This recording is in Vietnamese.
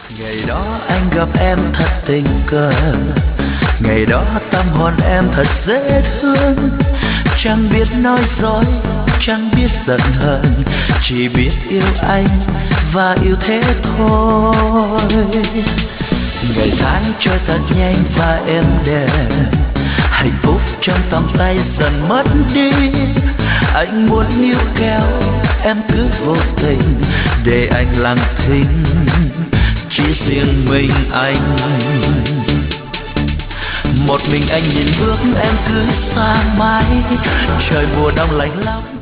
Ngày đó anh gặp em thật tình cờ, ngày đó tâm hồn em thật dễ thương. Chẳng biết nói dối, chẳng biết giận hờn, chỉ biết yêu anh và yêu thế thôi. Ngày tháng trôi thật nhanh và êm đềm, hạnh phúc trong tầm tay dần mất đi. Anh muốn níu kéo em cứ vô tình, để anh lặng thinh chỉ riêng mình anh. Một mình anh nhìn bước em cứ xa mãi, trời mùa đông lạnh lắm.